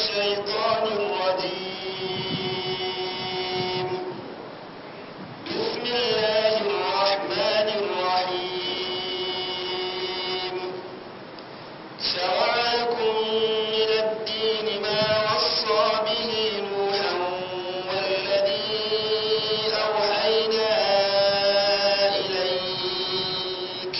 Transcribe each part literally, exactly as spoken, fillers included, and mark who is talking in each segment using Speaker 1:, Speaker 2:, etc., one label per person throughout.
Speaker 1: الشيطان الرجيم. بسم الله الرحمن الرحيم. شرع لكم من الدين ما وصى به نوحا والذي أوحينا إليك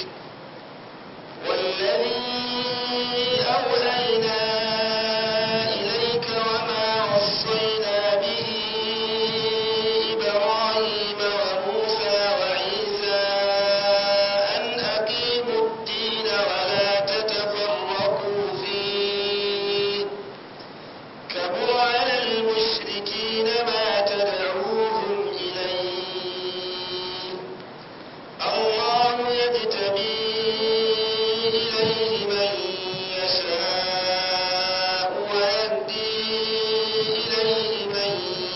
Speaker 1: والذي أوحينا إليك وما وصينا به إبراهيم وموسى وعيسى أن أقيموا الدين ولا تتفرقوا فيه كبر على المشركين ما تدعوهم إليه الله يجتبي إليه من يشاء ويهدي إليه من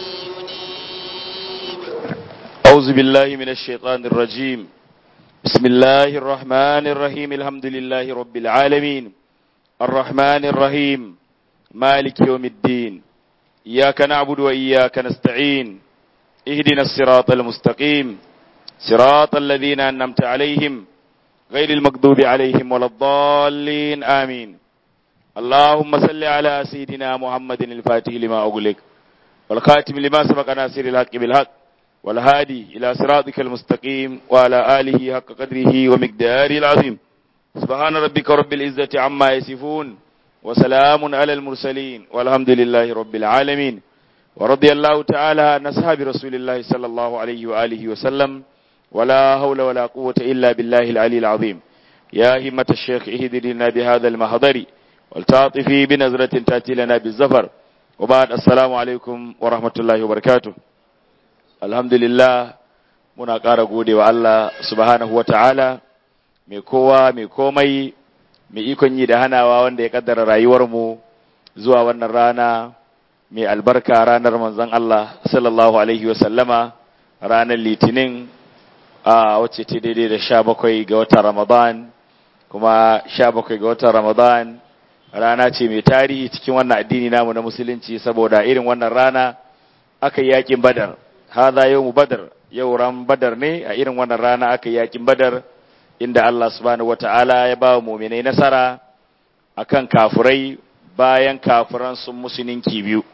Speaker 1: ينيب.
Speaker 2: أعوذ بالله من الشيطان الرجيم. بسم الله الرحمن الرحيم. الحمد لله رب العالمين الرحمن الرحيم مالك يوم الدين. إياك نعبد وإياك نستعين. اهدنا الصراط المستقيم صراط الذين أنعمت عليهم غير المغضوب عليهم ولا الضالين آمين. اللهم صل على سيدنا محمد الفاتح لما أغلق والخاتم لما سبق ناصر الحق بالحق والهادي إلى صراطك المستقيم وعلى آله حق قدره ومقداره العظيم. سبحان ربك رب العزة عما يصفون وسلام على المرسلين والحمد لله رب العالمين. ورضي الله تعالى عن أصحاب رسول الله صلى الله عليه وآله وسلم ولا حول ولا قوة إلا بالله العلي العظيم. يا همة الشيخ اهدنا بهذا المحضر والتعطفي بنظرة تأتي لنا بالزفر. وبعد السلام عليكم ورحمة الله وبركاته. Alhamdulillah muna ƙara gode wa Allah subhanahu wa ta'ala mai kowa mai komai mai ikon yi da hanawa wanda ya kaddara rayuwarmu zuwa wannan rana mai albarka, ranar manzon Allah sallallahu alaihi wa sallama, ranar litinin a wacce ta daidai da sha bakwai ga watan Ramadan. Kuma sha bakwai ga watan Ramadan rana ce mai tarihi cikin wannan addini namu na musulunci, saboda irin wannan rana aka yi yakin Badar. Hada yau badar, yau ran badar ne, a irin wannan rana aka yi yakin badar, inda Allah subhanahu wata'ala ya ba wa muminai nasara akan kafurai bayan kafuran sun musuninki biyu.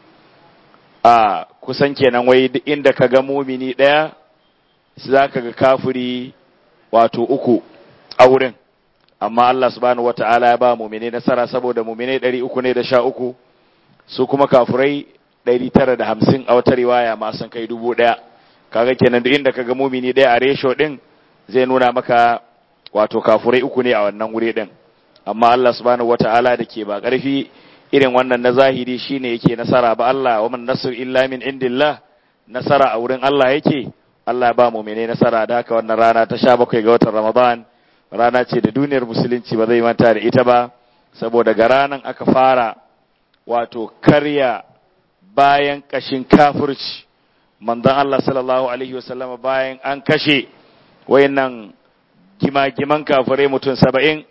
Speaker 2: A kusan kenan wai duk inda ka ga mumini ɗaya, za ka ga kafuri wato uku a wurin. Amma Allah subhanahu wata'ala ya ba muminai nasara, saboda muminai ɗari uku ne da sha uku, su kuma kafurai ɗari tara da hamsin a wata riwaya ma sun kai dubu ɗaya. Kaga kenan duk inda kaga mumini ɗaya a resho ɗin zai nuna maka wato kafurai uku ne a wannan wuri ɗin. Amma Allah subhanahu wata'ala da ke ba ƙarfi irin wannan na zahiri shine yake nasara ba. Allah wa man nasr illa min indillah, nasara a wurin Allah yake. Allah ba mu'mine nasara. Da haka wannan rana ta sha bakwai ga watan Ramadan rana ce da duniyar musulunci ba zai manta da ita ba, saboda ga ranan aka fara wato karya bayan kashin kafirci. Manzon Allah sallallahu alaihi wasallama bayan an kashe wayannan gima-giman kafirai mutum saba'in,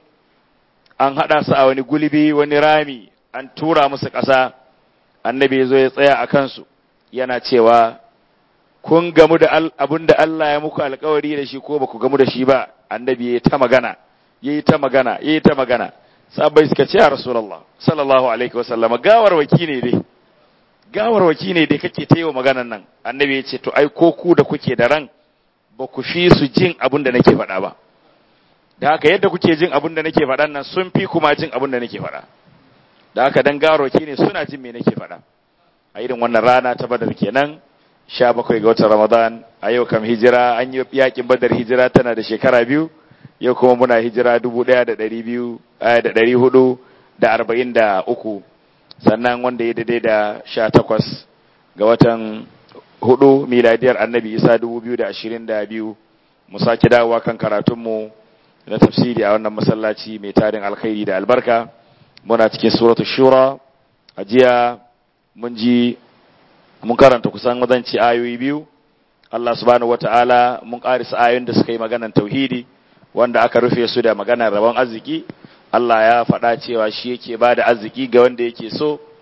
Speaker 2: an haɗa su a wani gulbi, wani rami, an tura musu ƙasa. Annabi ya zo ya tsaya a kansu yana cewa, kun gamu da abin da Allah ya muku alkawari da shi ko ba ku gamu da shi ba? Annabi ya yi ta magana, ya yi ta magana, ya yi ta magana. Sahabbai suka ce, ya Rasulallah sallallahu alaihi wasallama, gawarwaki ne dai. gawarwaki ne da kake ta yi wa maganan nan. Annabi ya ce, to ai ko ku da kuke da ran ba ku fi su jin abin da nake faɗa ba. Da haka yadda kuke jin abin da nake faɗan nan sun fi kuma jin abin da nake faɗa. Da haka dan gawarwaki ne suna jin me nake faɗa. A irin wannan rana ta Badar kenan, sha bakwai ga watan Ramadan. A yau kam hijira, an yi yakin Badar, hijira tana da shekara biyu. Yau kuma muna hijira dubu ɗaya da ɗari biyu da ɗari hudu da arba'in da uku. Sannan wanda ya daidai da sha takwas ga watan hudu miladiyar annabi Isa dubu biyu da ashirin da biyu. Mu sake dawowa kan karatunmu na tafsiri a wannan masallaci mai tarin alkhairi da albarka. Muna cikin suratu shura. A jiya mun ji mun karanta kusan wadanci ayoyi biyu. Allah subhanahu wata'ala mun karisa ayoyin da suka yi maganan tauhidi, wanda aka rufe su da maganar rabon arziki. Allah ya faɗa cewa shi yake ba da arziki ga wanda yake so,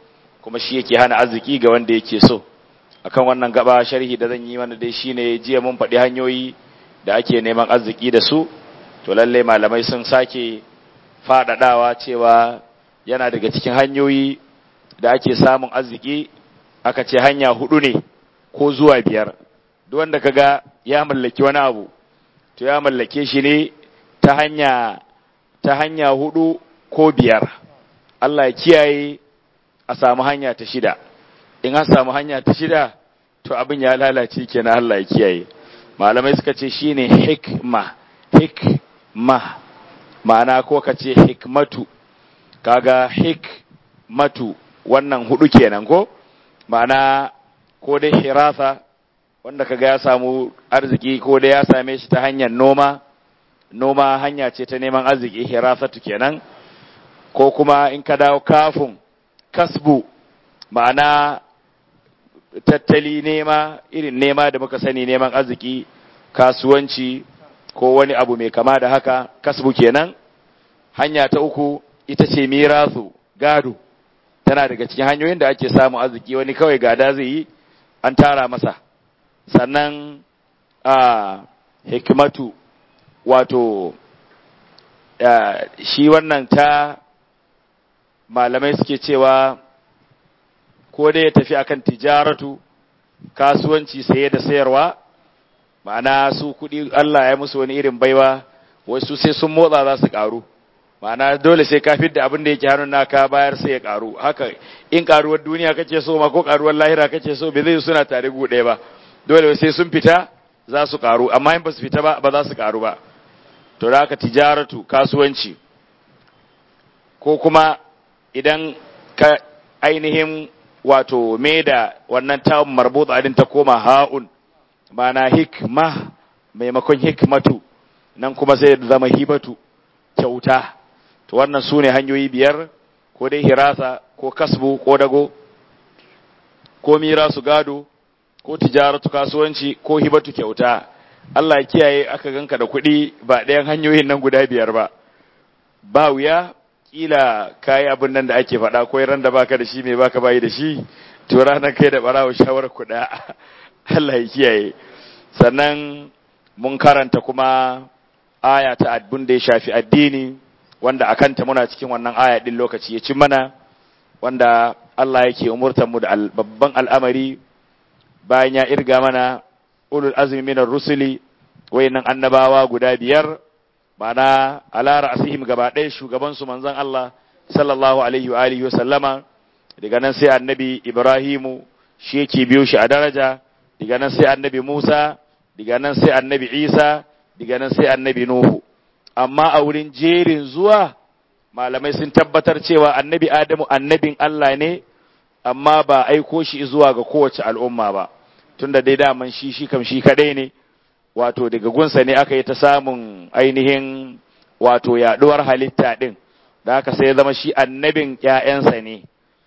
Speaker 2: kuma shi yake hana arziki ga wanda yake so. Akan wannan gaba sharhi da zan yi mana dai shine jiya mun faɗi hanyoyi da ake neman arziki da su, to lalle malamai sun sake faɗaɗawa cewa yana daga cikin hanyoyi da ake samun arziki, aka ce hanya hudu ne ko zuwa biyar. Duk wanda kaga ya mallaki wani abu to ya mallake shi ne ta hanya ta hanya hudu ko biyar. Allah ya kiyaye a samu hanya ta shida. In an samu hanya ta shida to abin ya lalace kenan, Allah ya kiyaye. Malamai suka ce shine hikma, hikma ma'ana ko kace hikmatu, kaga hikmatu wannan hudu kenan ko, ma'ana ko dai hirasa wanda kaga ya samu arziki ko dai ya same shi ta hanyar noma, noma hanya ce ta neman arziki, hirasatu kenan. Ko kuma in ka dawo kafin kasbu, ma'ana tattali, nema irin nema da muka sani, neman arziki, kasuwanci ko wani abu mai kama da haka, kasbu kenan. Hanya ta uku ita ce mirasu, gado, tana daga cikin hanyoyin da ake samun arziki. Wani kawai gada zai yi, an tara masa. Sannan a hikmatu wato shi wannan ta malamai suke cewa ko dai ya tafi akan tijaratu, kasuwanci, saye da sayarwa, ma'ana su kuɗi Allah ya musu wani irin baiwa, wasu sai sun motsa za su ƙaru, ma'ana dole sai ka fidda abin da yake hannun naka bayar sai ya ƙaru. Haka in ƙaruwar duniya kake so ma ko ƙaruwar lahira kake so, bai zai suna tare gu ɗaya ba, dole sai sun fita za su ƙaru, amma in ba su fita ba ba za su ƙaru ba. To da haka tijaratu, kasuwanci, ko kuma idan ka ainihin wato me da wannan tawon marbuta din ta koma ha'un, mana hikma maimakon hikmatu, nan kuma sai da zama hibatu, kyauta. To wannan su ne hanyoyi biyar, ko dai hirasa ko kasbu ko dago ko mirasu gado ko tijaratu kasuwanci ko hibatu kyauta. Allah ya kiyaye aka ganka da kuɗi ba ɗayan hanyoyin nan guda biyar ba, ba wuya kila kayi abin nan da ake faɗa, ko ran da baka da shi mai baka bayi da shi, to ranar kai da barawo shawar kuɗa. Allah ya kiyaye. Sannan mun karanta kuma aya ta abin da ya shafi addini, wanda akanta muna cikin wannan aya din lokaci ya cin mana, wanda Allah yake umurtar mu da babban al'amari bayan ya irga mana ulul azmi minar rusuli, wayannan annabawa guda biyar, mana ala ra'sihim gaba ɗaya shugaban su manzon Allah sallallahu alaihi wa alihi wa sallama. Daga nan sai annabi Ibrahimu, shi yake biyo shi a daraja. Daga nan sai annabi Musa, daga nan sai annabi Isa, daga nan sai annabi Nuhu. Amma a wurin jerin zuwa malamai sun tabbatar cewa annabi Adamu annabin Allah ne, amma ba aiko shi zuwa ga kowace al'umma ba, tunda dai daman shi shi kam shi kadai ne, wato daga gunsa ne aka yi ta samun ainihin wato yaduwar halitta din, da haka sai ya zama shi annabin ƴaƴansa ne.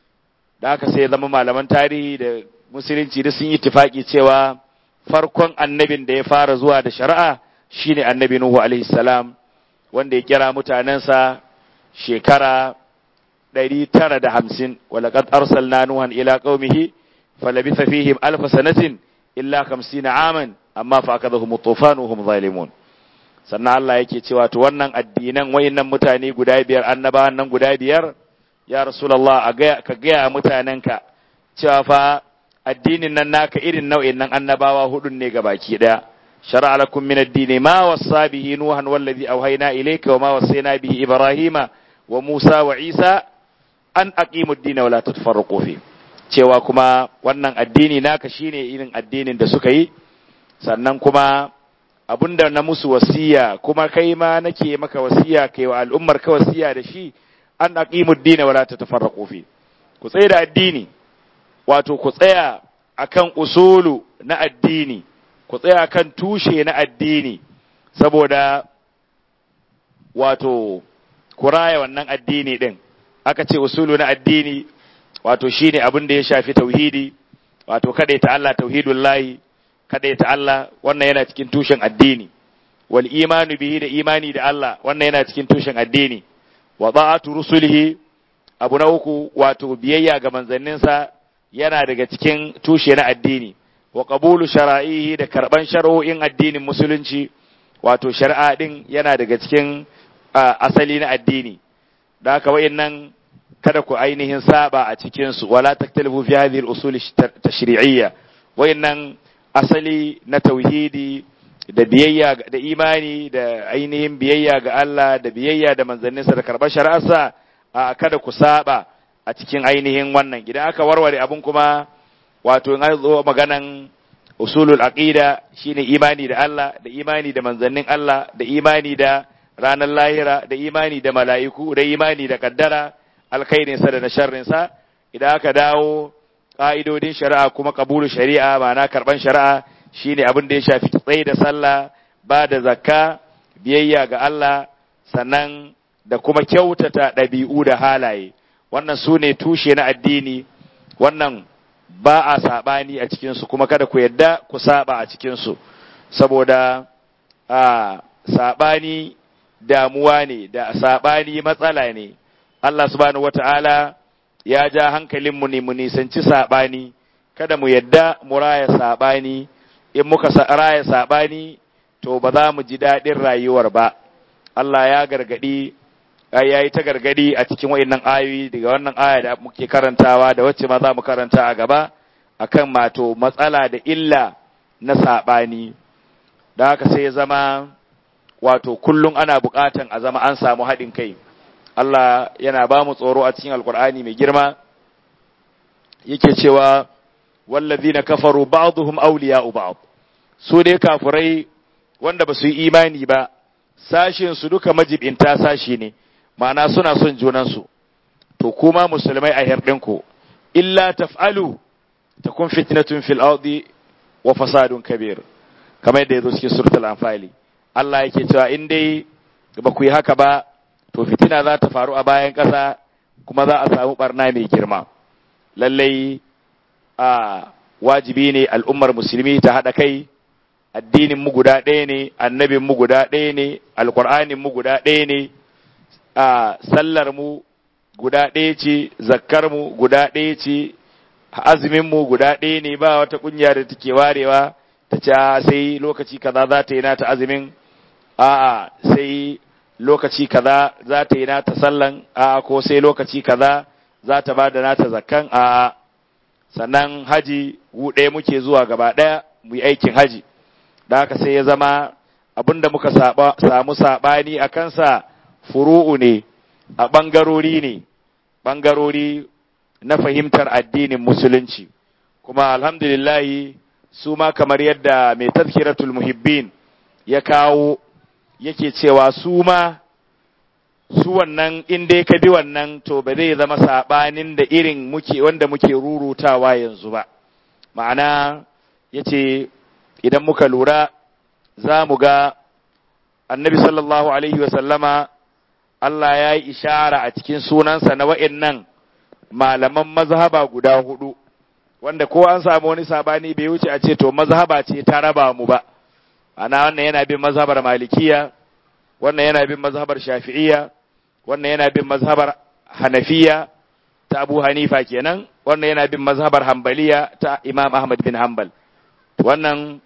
Speaker 2: Da haka sai ya zama malaman tarihi da musulunci da sun yi ittifaki cewa farkon annabin da ya fara zuwa da shari'a shine annabi Nuhu alaihi salam, wanda ya kira mutanensa shekara ɗari tara da hamsin. Walaqad arsalna nuhan ila qaumihi falabitha fihim alf sanatin illa khamsina aman amma fa akadhahum at-tufan wa hum zalimun. Sannan Allah yake cewa to wannan addinan wayannan mutane guda biyar, annabawan nan guda biyar, ya rasulullah a ga ka ga mutanenka cewa fa addinin nan naka irin nau'in nan annabawa hudun ne gabaki daya. شرع لكم من الدين ما وصى به نوحا والذي أوهينا إليك وما وصينا به إبراهيم وموسى وعيسى أن أقيموا الدين ولا تتفرقوا فيه. cewa kuma wannan addini naka shine irin addinin da suka yi, sannan kuma abinda na musu wasiya kuma kai ma nake maka wasiya kai wa al'ummar ka wasiya da shi, an aqimu ad-din wala tatafarraqu fi. Ku tsaya da addini, wato ku tsaya akan usulu na addini, ku tsaya kan tushe na addini, saboda wato ku raya wannan addini din. Aka ce usulu na addini wato shine abin da ya shafi tauhidi, wato kadaita Allah, tauhidullahi, kadaita Allah, wannan yana cikin tushen addini. Wal imanu bihi, da imani da Allah, wannan yana cikin tushen addini. Wa ta'atu rusulihi, abu na uku wato biyayya ga manzanninsa yana daga cikin tushe na addini, wa qabulu shara'ihi da karban shari'o'in addinin musulunci, wato shari'a din yana daga cikin asali na addini. Da haka wayannan kada ku ainihin saba a cikin su, wala taktalifu fi hadhihi al-usul tashri'iyya. Wayannan asali na tauhidi da biyayya da imani da ainihin biyayya ga Allah da biyayya da manzanninsa da karɓar shari'arsa, a kada ku saba a cikin ainihin wannan. Idan aka warware abun kuma wato in zo maganan usulul aqida shine imani da Allah da imani da manzannin Allah da imani da ranar lahira da imani da mala'iku da imani da kaddara alkhairinsa da na sharrinsa. Idan aka dawo ƙa'idodin shari'a kuma kabulu shari'a ma'ana karɓan shari'a shine abin da ya shafi tsaye da sallah, ba da zakka, biyayya ga Allah, sannan da kuma kyautata ɗabi'u da halaye. Wannan su ne tushe na addini, wannan ba a saɓani a cikinsu, kuma kada ku yadda ku saɓa a cikinsu, saboda a saɓani damuwa ne, da saɓani matsala ne. Allah subhanahu wata'ala ya ja hankalinmu ne mu nisanci saɓani, kada mu yadda mu raya saɓani. In muka raya saɓani, to ba za mu ji daɗin rayuwar ba. Allah ya gargaɗi, ya yi ta gargaɗi a cikin wa'innan ayoyi, daga wannan aya da muke karantawa da wacce ma za mu karanta a gaba, akan mato matsala da illa na saɓani. Da haka sai ya zama wato kullum ana buƙatan a zama an samu haɗin kai. Allah yana ba mu tsoro a cikin Alƙur'ani mai girma, yake cewa wallazina kafaru ba'dhum awliya'u ba'd. Su dai kafurai wanda ba su yi imani ba, sashin su duka majibinta sashi ne, ma'ana suna son junan su. To kuma musulmai a herdinku, illa taf'alu takun fitnatun fil ardi wa fasadun kabir, kamar yadda yazo cikin suratul anfal. Allah yake cewa in dai ba ku yi haka ba, to fitina za ta faru a bayan ƙasa, kuma za a samu barna mai girma. Lallai a wajibi ne al'ummar musulmi ta haɗa kai, addinin mu guda ɗaya ne, annabin mu guda ɗaya ne, alƙur'anin mu guda ɗaya ne, a sallar mu guda ɗaya ce, zakkar mu guda ɗaya ce, azumin mu guda ɗaya ne. Ba wata ƙungiya da take warewa ta ce sai lokaci kaza za ta yi nata azumin, a'a sai lokaci kaza za ta yi nata sallan, a'a ko sai lokaci kaza za ta ba da nata zakkan, a'a. Sannan haji gu ɗaya muke zuwa gaba ɗaya mu yi aikin haji. Da haka sai ya zama abinda muka samu saɓani a kansa furu'u ne, a ɓangarori ne, ɓangarori na fahimtar addinin musulunci. Kuma alhamdulillahi su ma kamar yadda mai tazkiratul muhibbin ya kawo yake cewa su ma su wannan in dai ka bi wannan to ba zai zama sabanin da irin muke wanda muke rurutawa yanzu ba. Ma'ana yace idan muka lura za mu ga annabi sallallahu alaihi wasallama Allah ya yi ishara a cikin sunansa na wa'annan malaman mazhaba guda hudu, wanda ko an samu wani sabani bai wuce a ce to mazhaba ce ta raba mu ba. Ana wannan yana bin mazhabar malikiya, wannan yana bin mazhabar shafi'iyya, wannan yana bin mazhabar hanafiya ta Abu Hanifa kenan, wannan yana bin mazhabar hanbaliya ta Imam Ahmad bin Hanbal. Wannan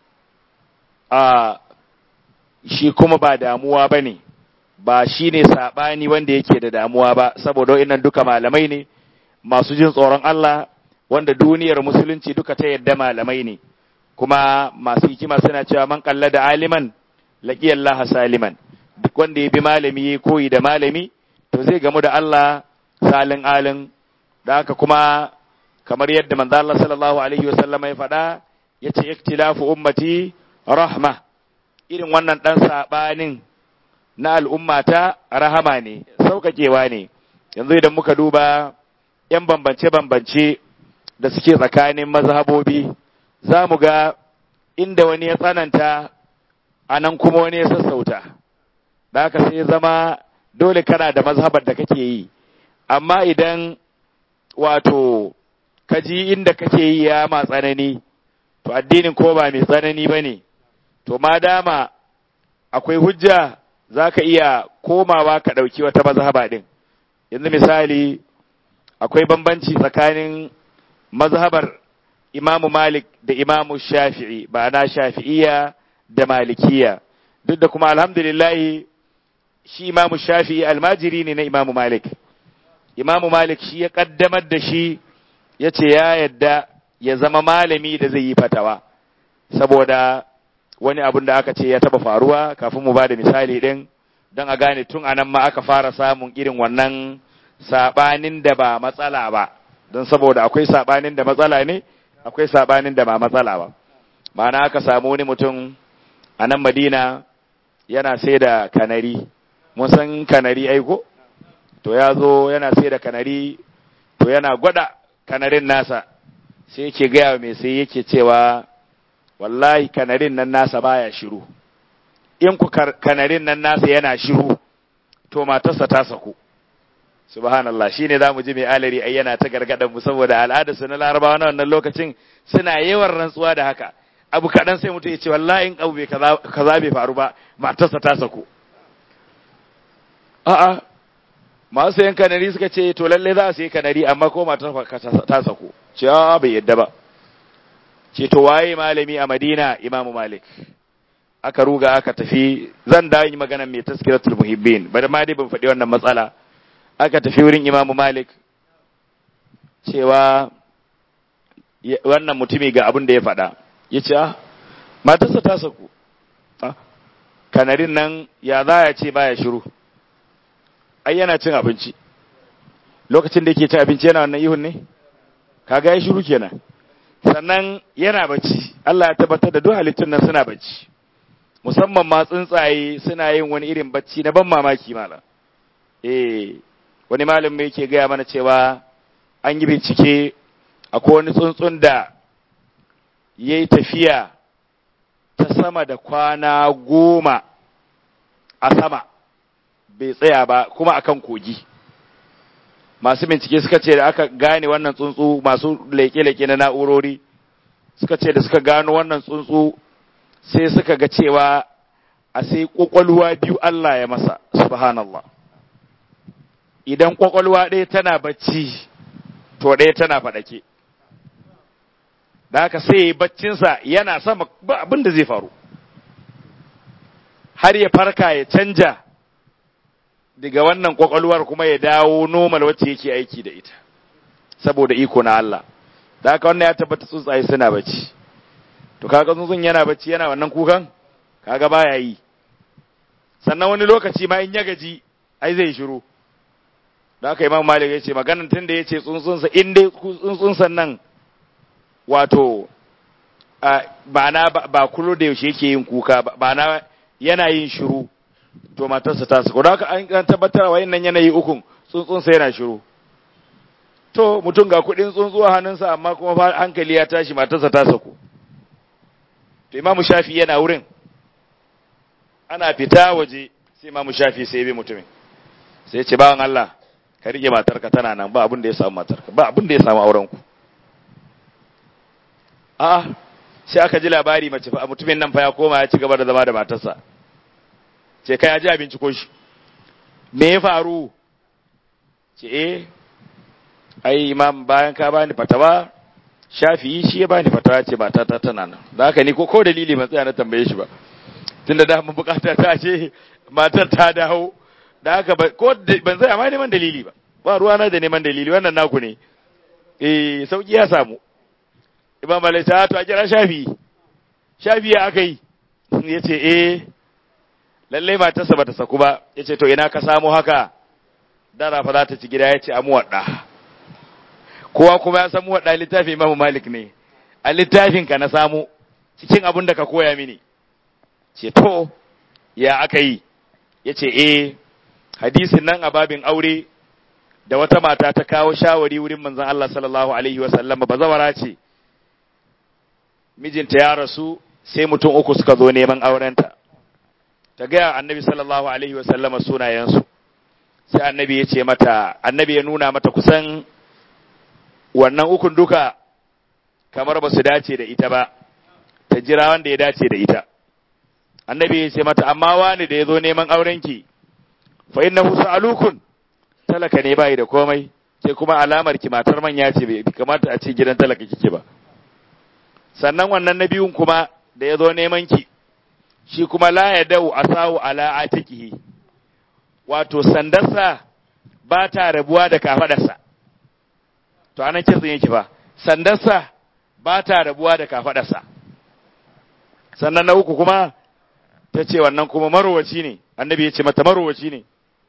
Speaker 2: a shi kuma ba damuwa bane, ba shine sabani wanda yake da damuwa ba, saboda wa'annan duka malamai ne masu jin tsoron Allah, wanda duniyar musulunci duka ta yadda malamai ne. Kuma masu hikima suna cewa man qallada aliman laqiyallaha saliman. Duk wanda ya bi malami ya koyi da malami to zai gamu da Allah salin alin. Da haka kuma kamar yadda manzo Allah sallallahu alaihi wasallam ya faɗa, yace ikhtilafu ummati rahma. Irin wannan dan sabanin na al'ummata rahama ne, saukakewa ne. Yanzu idan muka duba yan bambance bambance da suke tsakanin mazhabobi, za mu ga inda wani ya tsananta a nan kuma wani ya sassauta. Da haka sai zama dole kana da mazhabar da kake yi, amma idan wato kaji inda kake yi ya ma tsanani, to addinin ko ba mai tsanani ba ne, to ma dama akwai hujja za ka iya komawa ka ɗauki wata mazhaba ɗin. Yanzu misali akwai bambanci tsakanin mazhabar Imamu Malik da Imamu Shafi'i, ba na Shafi'iyya da Malikiya, duk da kuma alhamdulillahi shi Imamu Shafi'i almajiri ne na Imamu Malik. Imamu Malik shi ya kaddamar da shi ya ce ya yadda ya zama malami da zai yi fatawa, saboda wani abun da aka ce ya taba faruwa kafin mu ba da misali ɗin don a gane tun anan ma aka fara samun irin wannan saɓanin da ba matsala ba, don saboda akwai saɓanin da matsala ne, akwai saɓanin da ba matsala ba. Ma'ana aka samu wani mutum a nan Madina yana sai da kanari, mun san kanari aiko? To ya zo yana sai da kanari, to yana gwada kanarin nasa, sai yake gaya mai sai yake cewa wallahi kanarin nan nasa baya shiru, in ku kanarin nan nasa yana shiru to matarsa ta saku. Subhanallah, shine zamu ji mai alari ai yana ta gargadan mu, saboda al'adar su na Larabawa na wannan lokacin suna yawan rantsuwa da haka. Abu kadan sai mutum ya ce wallahi in abu bai kaza kaza bai faru ba matarsa ta saku. A'a, masu sayan kanari suka ce to lalle za su yi kanari amma ko matarsa ta saku. Ce a bai yadda ba. Ce to waye malami a Madina? Imamu Malik. Aka ruga aka tafi, zan dawo yi maganar mai tazkiratul muhibbin, bari ma dai ban faɗi wannan matsala. Aka tafi wurin Imamu Malik cewa wannan mutumi ga abin da ya faɗa. Ya ce, ah, matarsa ta saku. Ah, kanarin nan ya za ya ce baya shiru. Ai yana cin abinci. Lokacin da yake cin abinci yana wannan ihun ne? Kaga ya shiru kenan. Sannan yana bacci. Allah ya tabbatar da duk halittun nan suna bacci. Musamman ma tsuntsaye suna yin wani irin bacci na ban mamaki malam. Eh, wani malam mai yake gaya mana cewa an yi bincike akwai wani tsuntsun da ya yi tafiya ta sama da kwana goma a sama bai tsaya ba, kuma akan kogi. Masu bincike suka ce da aka gane wannan tsuntsu, masu leke-leke na na'urori suka ce da suka gano wannan tsuntsu sai suka ga cewa a sai kwakwalwa biyu Allah ya masa, subhanallah. Idan kwakwalwa ɗaya tana bacci to ɗaya tana faɗake, da haka sai baccinsa yana sama ba abin da zai faru har ya farka ya canja daga wannan kwakwalwar kuma ya dawo normal wacce yake aiki da ita, saboda iko na Allah. Da haka wannan ya tabbata tsuntsaye suna bacci. To kaga tsuntsun yana bacci yana wannan kukan, kaga baya yi. Sannan wani lokaci ma in ya gaji ai zai shiru. Da haka Imam Malik ya ce maganan tun da ya ce tsuntsunsa in dai tsuntsunsa nan wato ba na ba kullu da yaushe yake yin kuka ba na yana yin shiru, to matarsa ta sako. Da haka an tabbatar wa nan yanayi ukun tsuntsunsa yana shiru. To mutum ga kudin tsuntsu a hannunsa amma kuma hankali ya tashi matarsa ta sako. To Imam Shafi yana wurin, ana fita waje sai Imam Shafi sai ya bi mutumin sai ya ce bawan Allah ka rike matarka tana nan, ba abin da ya samu matarka, ba abin da ya samu auren ku. A'a, sai aka ji labari mace fa mutumin nan fa ya koma ya ci gaba da zama da matarsa. Ce kai ya ji abinci ko shi, me ya faru? Ce eh ai imam bayan ka bani fatawa Shafi'i shi ya bani fatawa ce matata tana nan. Da haka ni ko ko dalili ban tsaya na tambaye shi ba, tunda da mun bukata ta ce matar ta dawo. Da haka ko ban tsaya ma neman dalili ba, ba ruwa na da neman dalili, wannan naku ne. Eh sauki ya samu. Imam Malik ta to a kira Shafi'i. Shafi'i ya aka yi? Ya ce eh lallai matarsa bata saku ba. Ya ce to ina ka samu haka? Dara fa za ta ci gida, ya ce a muwadda. Kowa kuma ya samu wadda littafin Imam Malik ne. A littafin ka na samu cikin abin da ka koya mini. Ce to ya aka yi? Ya ce eh hadisin nan a babin aure da wata mata ta kawo shawari wurin manzon Allah sallallahu alaihi wa sallam, bazawara ce. Mijinta ya rasu sai mutum uku suka zo neman aurenta. Ta gaya annabi sallallahu alaihi wa sallama sunayensu. Sai annabi ya ce mata, annabi ya nuna mata kusan wannan ukun duka kamar ba su dace da ita ba, ta jira wanda ya dace da ita. Annabi ya ce mata, amma wani da ya zo neman aurenki, fa innahu sa'alukun, talaka ne bai da komai, ke kuma alamar ki matar manya ce bai kamata a ce gidan talaka kike ba. Sannan wannan na biyun kuma da ya zo neman ki shi kuma la ya dau asawu ala atikihi, wato sandarsa ba ta rabuwa da kafadarsa. To anan kitsin yake fa, sandarsa ba ta rabuwa da kafadarsa. Sannan na uku kuma ta ce wannan kuma marowaci ne, annabi ya ce mata marowaci ne.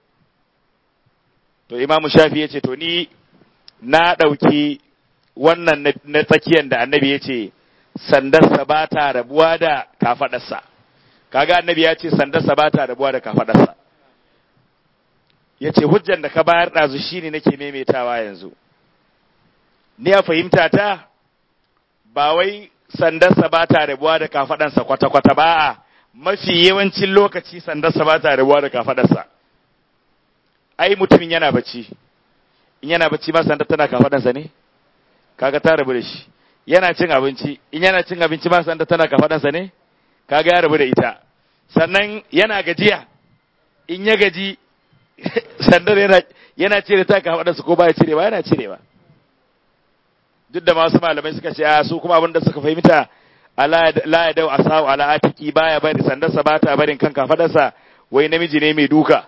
Speaker 2: To imamu shafi ya ce to ni na ɗauki wannan na tsakiyan da annabi ya ce sandarsa ba ta rabuwa da kafadarsa. Kaga annabi ya ce sandarsa ba ta rabuwa da kafadarsa. Ya ce hujjan da ka bayar ɗazu shi ne nake maimaitawa yanzu. Ni a fahimta ta ba wai sandarsa ba ta rabuwa da kafadansa kwata-kwata ba a mafi yawancin lokaci sandarsa ba ta rabuwa da kafadarsa. Ai mutumin yana bacci, in yana bacci ma sandar tana kafadansa ne? Kaga ta rabu da shi. Yana cin abinci, in yana cin abinci ma sandar tana kafadansa ne? Kaga ya rabu da ita. Sannan yana gajiya, in ya gaji sandar yana, yana cire ta kafadansa ko ba ya cire ba, yana cire ba. Duk da masu malamai suka ce a su kuma abinda suka fahimta la ya dau asawu ala atiki baya bari sandarsa ba ta barin kan kafadarsa, wai namiji ne mai duka.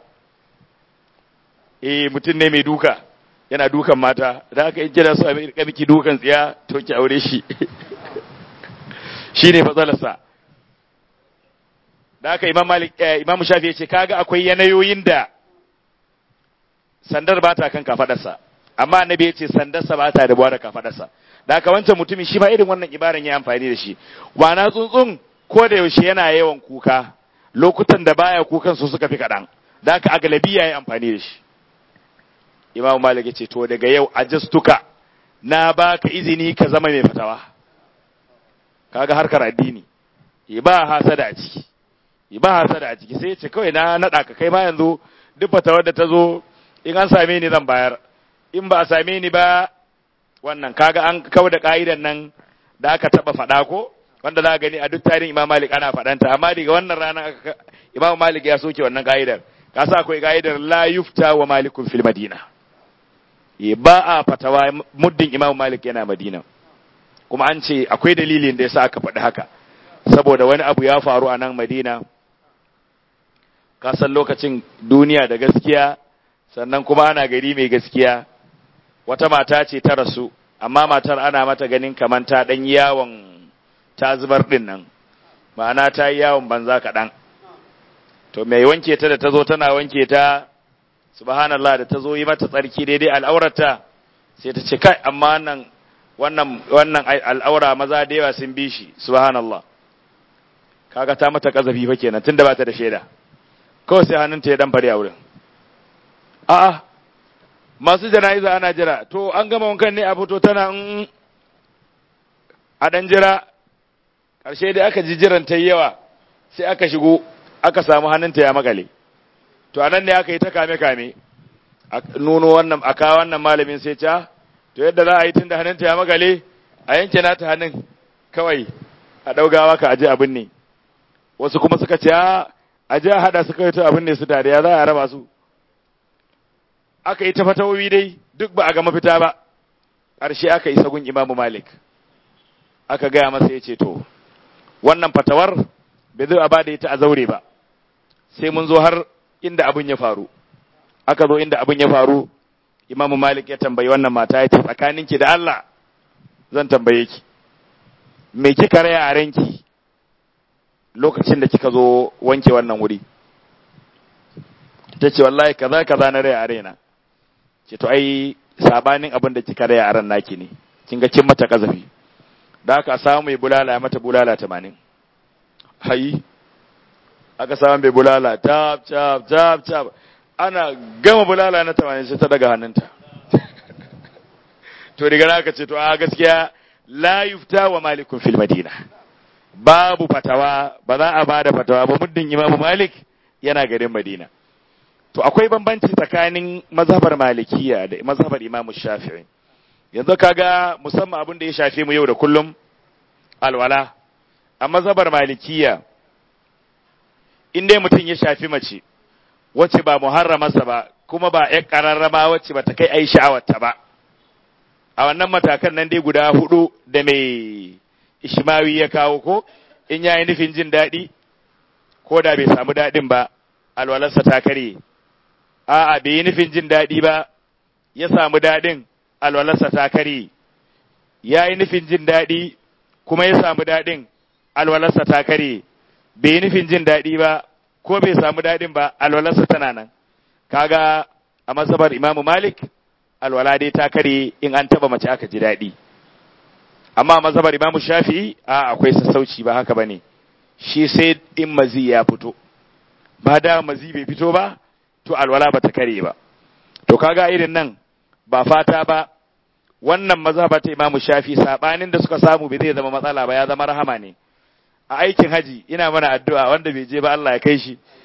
Speaker 2: Eh mutum ne mai duka, yana dukan mata, da aka yi kira su a rika miki dukan tsiya to ki aure shi. Shi ne matsalarsa. Da aka imam Malik eh, Imam Shafi ya ce kaga akwai yanayoyin da sandar ba ta kan kafadarsa, amma annabi ya ce sandarsa ba ta rabuwa da kafadarsa. Da aka wancan mutumin shi ma irin wannan ibaran ya amfani da shi. Wana tsuntsun ko da yaushe yana yawan kuka, lokutan da baya kukan su suka fi kaɗan. Da aka a galabi ya yi amfani da shi. Imam Malik ya ce to daga yau ajastuka na baka izini ka zama mai fatawa. Kaga harkar addini. Yi ba hasada a ciki. Yi ba hasada a ciki sai ya ce kawai na nada ka kai ma yanzu duk fatawar da ta zo in an same ni zan bayar. In ba a same ni ba wannan kaga an kawo da ka'idan nan da aka taba faɗa ko wanda za a gani a duk tarihin Imam Malik ana faɗanta, amma daga wannan rana Imam Malik ya soke wannan ka'idar. Ka sa akwai ka'idar la yufta wa malikun fil madina. Ba a fatawa muddin Imam Malik yana Madina. Kuma an ce akwai dalilin da yasa aka faɗi haka, saboda wani abu ya faru a nan Madina. Ka san lokacin duniya da gaskiya, sannan kuma ana gari mai gaskiya. Wata mata ce ta rasu, amma matar ana mata ganin kamar ta ɗan yawon ta zubar ɗin nan, ma'ana ta yi yawon banza kaɗan. To mai wanke ta da ta zo tana wanke ta, subhanallah, da ta zo yi mata tsarki daidai al'aurata, sai ta ce kai amma wannan wannan wannan al'aura maza da yawa sun bi shi, subhanallah. Kaga ta mata kazafi fa kenan tunda ba ta da shaida. Kawai sai hannunta ya dan fare a wurin. A'a, masu jana'iza ana jira, to an gama wankan ne a fito tana in a dan jira, ƙarshe dai aka ji jiran ta yawa, sai aka shigo aka samu hannunta ya makale. To anan ne aka yi ta kame-kame, a nuno wannan, a kawo wannan malamin sai ca, to yadda za a yi tun da hannunta ya makale, a yanke nata hannun kawai a ɗaugawa ka aji abin ne. Wasu kuma suka ce, a ji a haɗa suka yi ta abin ne su tare, ya za a raba su. Aka yi ta fatawowi dai, duk ba a ga mafita ba, ƙarshe aka yi sagun Imamu Malik. Aka gaya masa ya ce, to, wannan fatawar bai zai a ba da ita a zaure ba, sai mun zo har inda abin ya faru. Aka zo inda abin ya faru, Imamu Malik ya tambayi wannan mata ya ce, tsakaninki da Allah zan tambaye ki, me kika raya a ranki lokacin da kika zo wanke wannan wuri? Ta ce, wallahi kaza kaza na raya a raina. Ce to ai sabanin abin da kika raya a ran naki ne, kin ga kin mata kazafi. Da aka samu mai bulala mata bulala tamanin. Hayi, aka samu mai bulala tap tap tap tap, ana gama bulala na tamanin sai ta daga hannunta. To daga aka ce to a gaskiya la yufta wa malikun fil madina, babu fatawa, ba za a bada fatawa ba muddin Imam Malik yana garin Madina. To akwai bambanci tsakanin mazhabar Malikiya da mazhabar Imam Shafi'i. Yanzu kaga musamman abin da ya shafe mu yau da kullum, alwala. A mazhabar Malikiya, in dai mutum ya shafi mace wacce ba muharramarsa ba, kuma ba ƴar ƙararrama wacce ba ta kai a yi sha'awarta ba. A wannan matakan nan dai guda hudu da mai Ishmawi ya kawo ko, in ya yi nufin jin daɗi, ko da bai samu daɗin ba, alwalarsa ta karye. A'a, bai yi nufin jin daɗi ba, ya samu daɗin, alwalarsa ta karye. Ya yi nufin jin daɗi, kuma ya samu daɗin, alwalarsa ta karye. Bai yi nufin jin daɗi ba, ko bai samu daɗin ba, alwalarsa tana nan. Kaga a mazhabar Imamu Malik, alwala dai ta karye in an taba mace aka ji daɗi. Amma mazhabar Imamu Shafi'i, a akwai sassauci ba haka bane. Shi sai in mazi ya fito. Ba da mazi bai fito ba, to alwala ba ta karye ba. To kaga irin nan ba fata ba, wannan mazhaba ta Imamu Shafi'i sabanin da suka samu bai zai zama matsala ba, ya zama rahama ne. A aikin haji ina mana addu'a wanda bai je ba Allah ya kai shi.